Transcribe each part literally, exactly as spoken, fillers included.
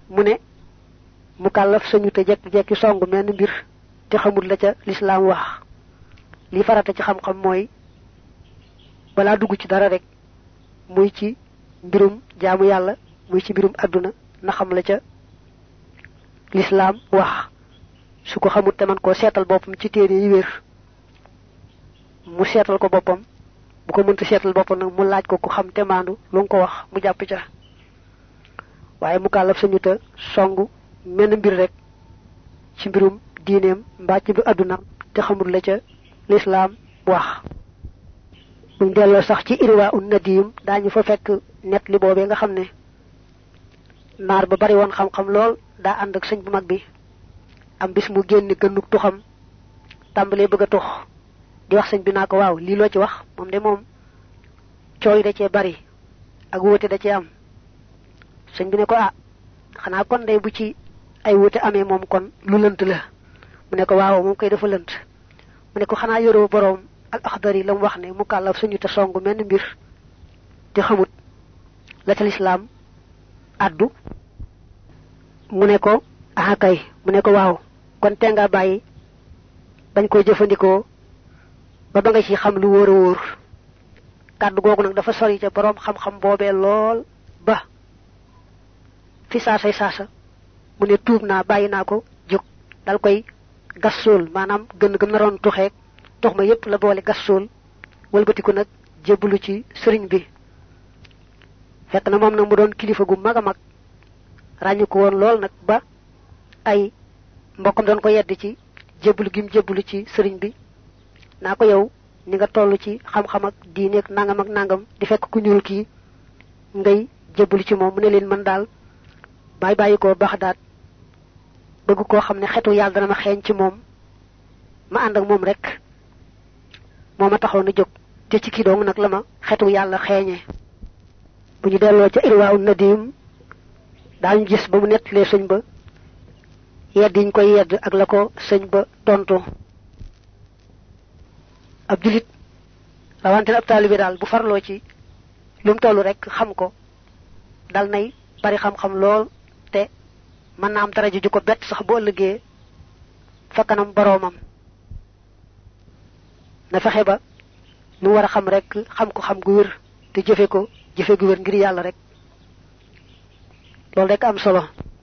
mu ne mu kàllaf sañu te jekki-jekki song menn mbir te xamul la ca lislaam wax li farata ci xam-xam mooy balaa dugg ci dara rek muy ci mbirum jaamu yàlla muy ci mbirum àdduna na xam la ca lislaam wax su ko xamul te man koo seetal boppam ci téere yi wér mu seetal ko boppam bu ko mënta seetal boppam nag mu laaj ko ku xam te maandu lu nga ko wax mu jàpp ca waaye mu kàllaf sañu te song menn mbir rek ci mbirum diineem mbaa ci mbirum àdduna te xamul la ca lislaam wax buñ delloo sax ci irwa un nadim daañu fa fekk net li boobee nga xam ne naar ba bari woon xam-xam lool daa ànd ak sëñ bu mag bi am bis mu génn gënnuk tuxam tàmbalee bëgg a tux di wax sëñ bi naa ko waaw lii loo ci wax moom de moom cooy da cee bari ak wóote da cee am sëñ bi ne ko ah xanaa kon day bu ci ay wóote amee moom kon lu lënt la mu ne ko waaw moom koy dafa lënt mu ne ko xanaa yoroo boroom al axdari la mu wax ne mu kàllaf suñu te song menn mbir te xamut la ca lislaam addu mu ne ko ah kay mu ne ko waaw kon te nga bàyyi bañ koy jëfandikoo ba ba nga ci xam lu wóor a wóor kàddu googu nag dafa sori ca boroom xam-xam boobee lool ba fi saasay saasa mu ne tuub naa bàyyi naa ko jóg dal koy gas suul maanaam gën gën naroon tuxeeg tux ma yépp la boole gas suul wëlbatiku nag jébbalu ci sëriñ bi fekk na moom nag mu doon kilifa gu mag a mag ràññu ko woon lool nag ba ay mbokkam doon ko yedd ci jébbalu gi mu jébbalu ci sëriñ bi naa ko yow ni nga toll ci xam-xam ak diine ak nangam ak nangam di fekk ku ñuul kii ngay jébbalu ci moom mu ne leen man daal bàyyi bàyyi ko Baxdaad bëgg koo xam ne xetu yàlla dana ma xeeñ ci moom ma ànd ak moom rek moo ma taxoon a jóg te ci kii dong nag la ma xetu yàlla xeeñee bu ñu delloo ca irwaaw nadim daañu gis ba mu nettalee sëñ ba yedd yiñ koy yedd ak la ko sëñ ba tontu ab julit rawante ab taalibe daal bu farloo ci lu mu tollu rek xam ko dal nay bari xam-xam lool te mën na am daraja ju ko bett sax bu ëllëgee fa kanam boroomam na fexe ba lu war a xam rek xam ko xam gu wér te jëfe ko jëfe gu wér ngir yàlla rek loolu rek am solo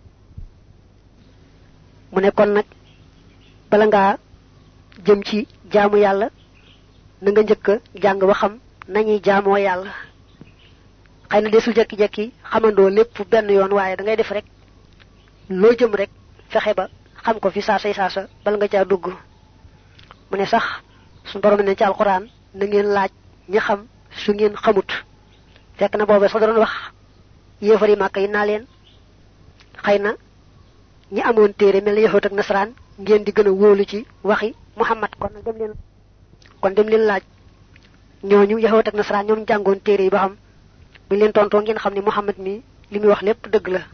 mu ne kon nag bala ngaa jëm ci jaamu yàlla na nga njëkk a jàng ba xam nañuy jaamoo yàlla xëy na desul jekki-jekki xamandoo lépp benn yoon waaye da ngay def rek loo jëm rek fexe ba xam ko fi saasay saasa bala nga caa dugg mu ne sax suñu borom ne ci alxuraan na ngeen laaj ñi xam su ngeen xamut fekk na booba sax da doon wax yéefari màkk yi naa leen xëy na ñi amoon téere mel na yahuud ak nasaraan ngeen di gën a wóolu ci waxi Muhammad kon nag dem leen kon dem leen laaj ñooñu yahuud ak nasaraan ñoom jàngoon téere yi ba xam buñ leen tontoo ngeen xam ne Muhammad mi li muy wax lépp dëgg la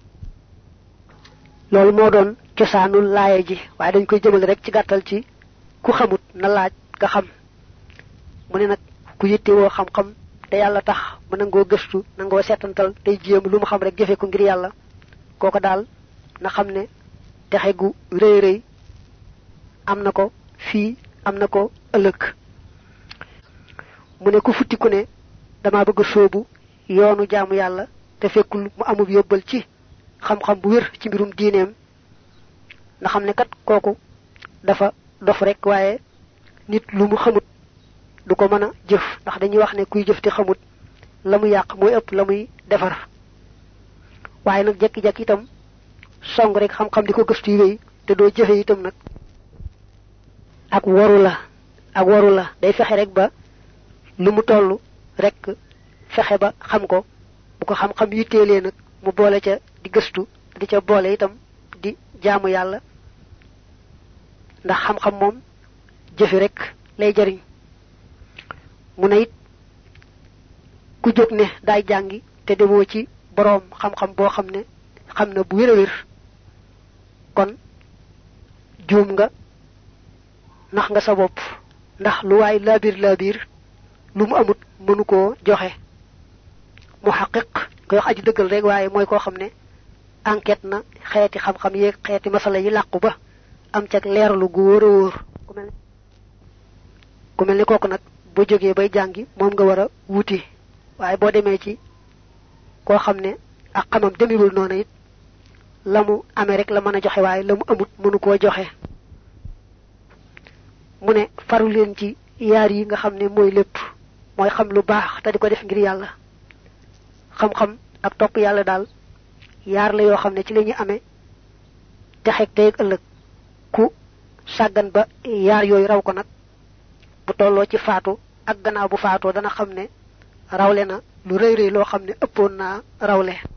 loolu moo doon cosaanul laaya ji waaye dañ koy jëmale rek ci gàttal ci ku xamut na laaj nga xam mu ne nag ku yittewoo xam-xam te yàlla tax mu nangoo gëstu nangoo seetantal tey jéem lu mu xam rek jëfe ko ngir yàlla kooko daal na xam ne texe gu rëy rëy am na ko fii am na ko ëllëg mu ne ku futti ku ne dama bëgg sóobu yoonu jaamu yàlla te fekkul mu amub yóbbal ci xam-xam bu wér ci mbirum diineem na xam ne kat kooku dafa dof rek waaye nit lu mu xamut du ko mën a jëf ndax dañuy wax ne kuy jëf te xamut la mu yàq mooy ëpp la muy defar waaye nag jekki-jekki itam song rek xam-xam di ko gëstu yi wéy te doo jëfe itam nag ak waru la ak waru la day fexe rek ba lu mu toll rek fexe ba xam ko bu ko xam-xam yitteelee nag mu boole ca di gëstu di ca boole itam di jaamu yàlla ndax xam-xam moom jëfe rek lay jariñ mu ne it ku jóg ne daay jàngi te demoo ci boroom xam-xam boo xam ne xam na bu wér a wér kon juum nga nax nga sa bopp ndax lu waay laabiir laabiir lu mu amut mënu koo joxe mu xaqiq koy wax aji dëggal rek waaye mooy koo xam ne enquête na xeeti xam-xam yeeg xeeti masala yi làqu ba am ca leerlu gu wóor a wóor ku mel ku mel ni kooku nag boo jógee bay jàngi moom nga war a wuti waaye boo demee ci koo xam ne ak xamam demiwul noonu it la mu amee rek la mën a joxe waaye la mu amut mënu koo joxe mu ne faru leen ci yaar yi nga xam ne mooy lépp mooy xam lu baax te di ko def ngir yàlla xam-xam ak topp yàlla daal yaar la yoo xam ne ci la ñuy amee texeeg tey ak ëllëg ku sàggan ba yaar yooyu raw ko nag bu tolloo ci faatu ak gannaaw bu faatoo dana xam ne rawle na lu rëy rëy loo xam ne ëppoon naa rawle